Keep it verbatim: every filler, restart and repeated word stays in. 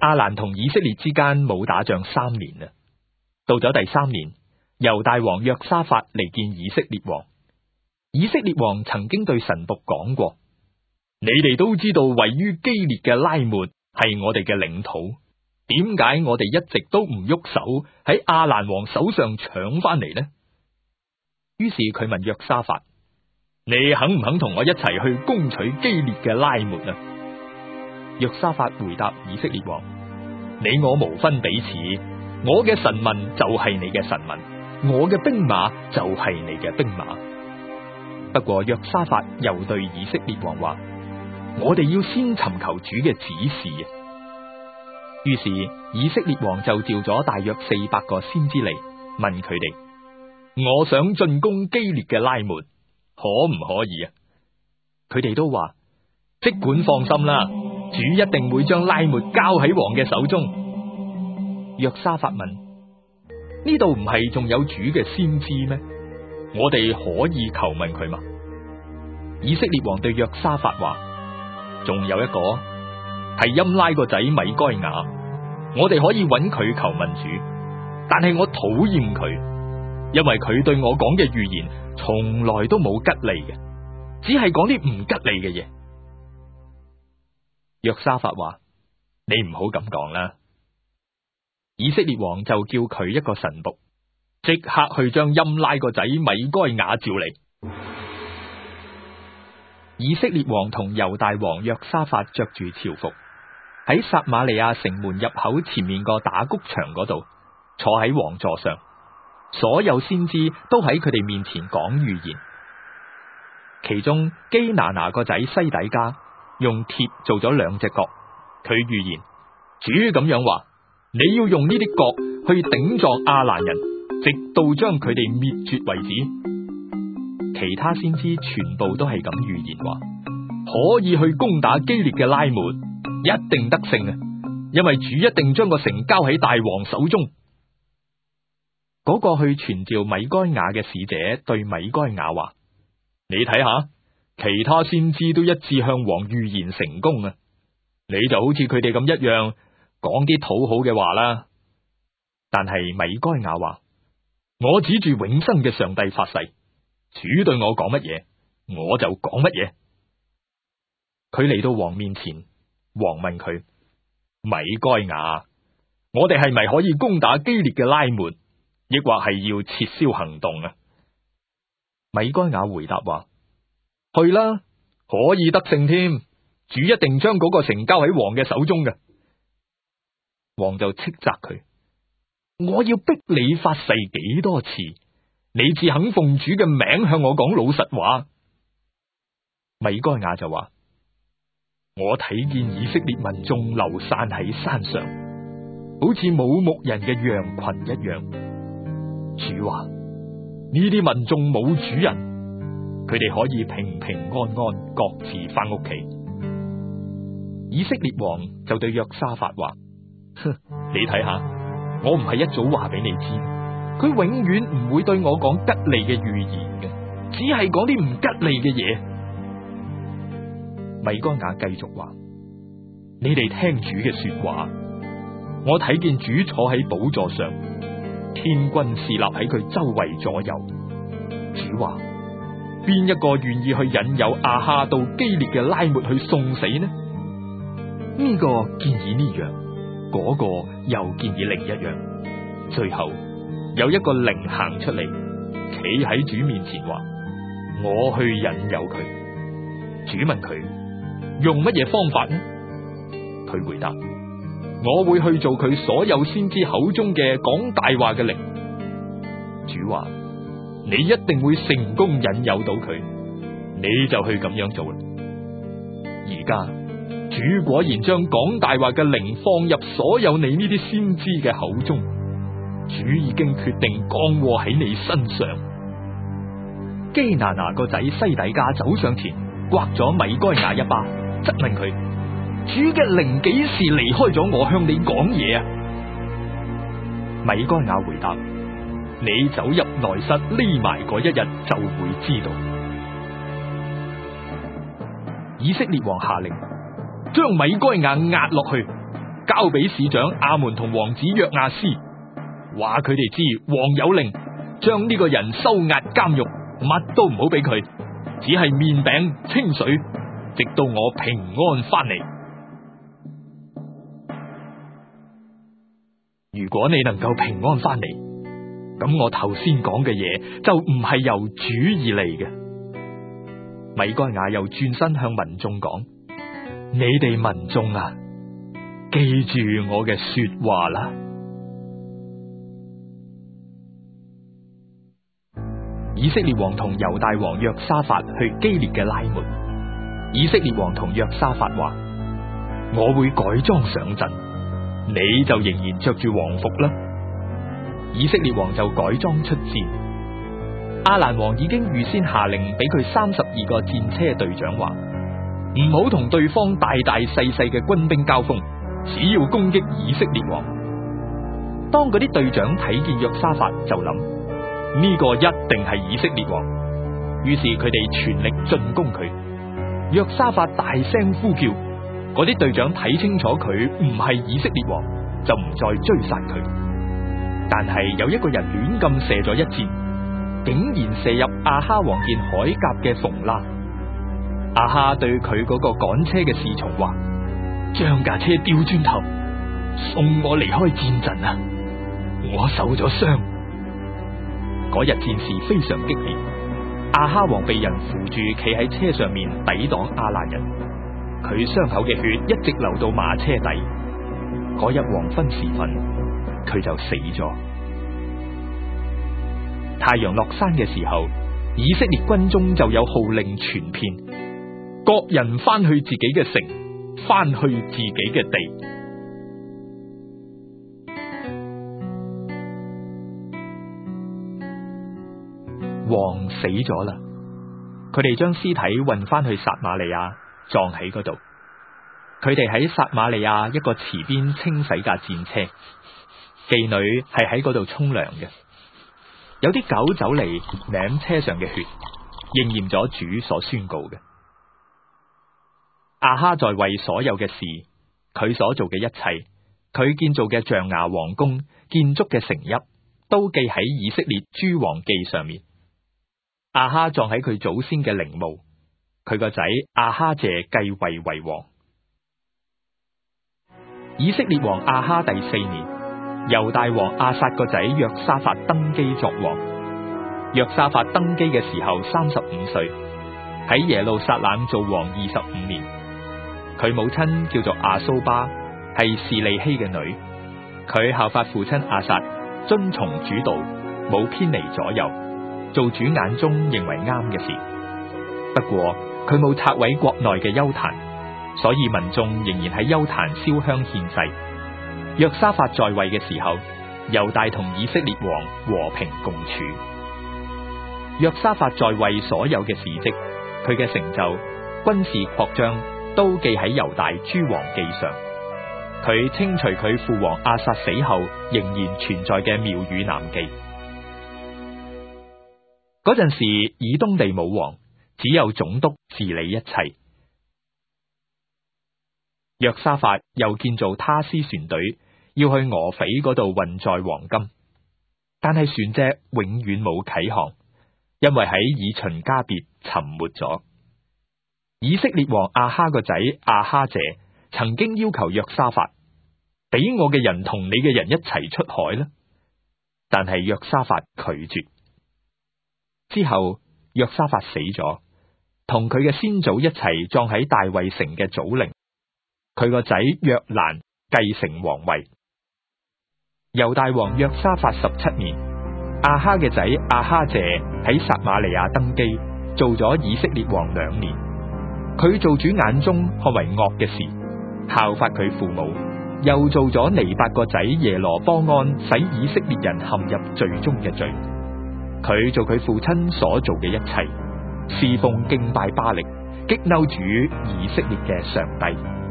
亞蘭同以色列之間冇打仗三年啦。到咗第三年，猶大王約沙法嚟見以色列王。以色列王曾經對神僕講過：你哋都知道位於基列嘅拉末係我哋嘅領土，點解我哋一直都唔喐手喺亞蘭王手上搶翻嚟呢？於是佢問約沙法：你肯唔肯同我一齊去攻取基列嘅拉末啊？約沙法回答以色列王：你我無分彼此，我嘅神民就係你嘅神民，我嘅兵馬就係你嘅兵馬。不過約沙法又對以色列王話：我哋要先尋求主嘅指示啊！於是以色列王就召咗大約四百個先知嚟，問佢哋：我想進攻基列嘅拉末，可唔可以啊？佢哋都話：即管放心啦，主一定會將拉末交喺王嘅手中。約沙法問：呢度唔係仲有主嘅先知咩？我哋可以求問佢嘛？以色列王對約沙法話：仲有一個係音拉個仔米該雅，我哋可以揾佢求問主，但係我討厭佢，因為佢對我講嘅預言從來都冇吉利嘅，只係講啲唔吉利嘅嘢。約沙法話：你唔好咁講啦。以色列王就叫佢一個神僕，即刻去將音拉個仔米該雅召嚟。以色列王同猶大王約沙法着住朝服，喺撒瑪利亞城門入口前面個打谷場嗰度坐喺王座上，所有先知都喺佢哋面前講預言。其中基拿拿個仔西底家用鐵做咗兩隻角，佢預言主咁樣話：你要用呢啲角去頂撞亞蘭人，直到將佢哋滅絕為止。其他先知全部都係咁預言話，可以去攻打基列嘅拉末，一定得勝啊！因為主一定將個城交喺大王手中。嗰個去傳召米該雅嘅使者對米該雅話：你睇下，其他先知都一致向王預言成功啊！你就好似佢哋咁一樣，講啲討好嘅話啦。但係米該雅話：我指住永生嘅上帝發誓，主對我講乜嘢，我就講乜嘢。佢嚟到王面前，王問佢：米該雅，我哋係咪可以攻打基列嘅拉末，抑或係要撤銷行動啊？米該雅回答話：去啦，可以得勝添，主一定將嗰個城交喺王嘅手中嘅。王就斥責佢：我要逼你發誓幾多次，你至肯奉主嘅名向我講老實話？米該雅就話：我睇見以色列民眾流散喺山上，好似冇牧人嘅羊群一樣。主話：呢啲民眾冇主人，佢哋可以平平安安各自翻屋企。以色列王就對約沙法話：哼，你睇下，我唔係一早話俾你知，佢永遠唔會對我講吉利嘅預言嘅，只係講啲唔吉利嘅嘢。米該雅繼續話：你哋聽主嘅說話，我睇見主坐喺寶座上，天軍侍立喺佢周圍左右。主話：邊一個願意去引誘亞哈到基列嘅拉末去送死呢？呢個建議呢樣，嗰個又建議另一樣。最後有一個靈行出嚟，企喺主面前話：我去引誘佢。主問佢用乜嘢方法呢？佢回答：我會去做佢所有先知口中嘅講大話嘅靈。主話：你一定會成功引誘到佢，你就去咁樣做啦。而家主果然將講大話嘅靈放入所有你呢啲先知嘅口中，主已經決定降禍喺你身上。基拿拿個仔西底家走上前，刮咗米該雅一巴，質問佢：主嘅靈幾時離開咗我向你講嘢啊？米該雅回答：你走入內室匿埋嗰一日就會知道。以色列王下令將米該雅押落去， 交俾市長亞門同王子約亞斯，話佢哋知王有令將呢個人收押監獄，乜都唔好俾佢，只係麵餅清水，直到我平安翻嚟。如果你能夠平安翻嚟，咁我頭先講嘅嘢就唔係由主而嚟嘅。米該亞又轉身向民眾講：你哋民眾啊，記住我嘅說話啦。以色列王同猶大王約沙法去基列嘅拉末，以色列王同約沙法話：我會改裝上陣，你就仍然着住王服啦。以色列王就改裝出戰。亞蘭王已經預先下令俾佢三十二個戰車隊長話：唔好同對方大大細細嘅軍兵交鋒，只要攻擊以色列王。當嗰啲隊長睇見約沙法，就諗呢個一定係以色列王，於是佢哋全力進攻佢。約沙法大聲呼叫，嗰啲隊長睇清楚佢唔係以色列王，就唔再追殺佢。但係有一個人亂咁射咗一箭，竟然射入亞哈王件鎧甲嘅縫罅。亞哈對佢嗰個趕車嘅侍從話：將架車調轉頭，送我離開戰陣啊！我受咗傷。嗰日戰事非常激烈，亞哈王被人扶住企喺車上面抵擋亞蘭人，佢傷口嘅血一直流到馬車底。嗰日黃昏時分，佢就死咗。太陽落山嘅時候，以色列軍中就有號令傳遍，各人翻去自己嘅城，翻去自己嘅地。王死咗啦，佢哋將屍體運翻去撒瑪利亞，葬喺嗰度。佢哋喺撒瑪利亞一個池邊清洗架戰車，妓女係喺嗰度沖涼嘅。有啲狗走嚟舐車上嘅血，應驗咗主所宣告嘅。亞哈在位所有嘅事，佢所做嘅一切，佢建造嘅象牙王宮、建築嘅城邑，都記喺以色列諸王記上面。亞哈葬喺佢祖先嘅陵墓，佢個仔亞哈謝繼位為王。以色列王亞哈第四年，猶大王亞撒個仔約沙法登基作王。約沙法登基嘅時候三十五歲，喺耶路撒冷做王二十五年。佢母親叫做亞蘇巴，係示利希嘅女。佢效法父親亞撒，遵從主道，冇偏離左右，做主眼中認為啱嘅事。不過佢冇拆毀國內嘅邱壇，所以民眾仍然喺邱壇燒香獻祭。約沙法在位嘅時候，猶大同以色列王和平共處。約沙法在位所有嘅事跡，佢嘅成就、軍事擴張，都記喺猶大諸王記上。佢清除佢父王亞撒死後仍然存在嘅廟宇南記。嗰陣時，以東地冇王，只有總督治理一切。約沙法又建造他施船隊，要去俄斐嗰度運載黃金，但係船隻永遠冇啟航，因為喺以秦加別沉沒咗。以色列王亞哈個仔亞哈謝曾經要求約沙法，俾我嘅人同你嘅人一齊出海啦，但係約沙法拒絕。之後約沙法死咗，同佢嘅先祖一齊葬喺大衛城嘅祖陵。佢個仔約蘭繼承皇位。猶大王約沙法十七年，亞哈嘅仔亞哈謝喺撒瑪利亞登基，做咗以色列王兩年。佢做主眼中看為惡嘅事，效法佢父母，又做咗尼八個仔耶羅波安使以色列人陷入罪中嘅罪。佢做佢父親所做嘅一切，侍奉敬拜巴力，激嬲主以色列嘅上帝。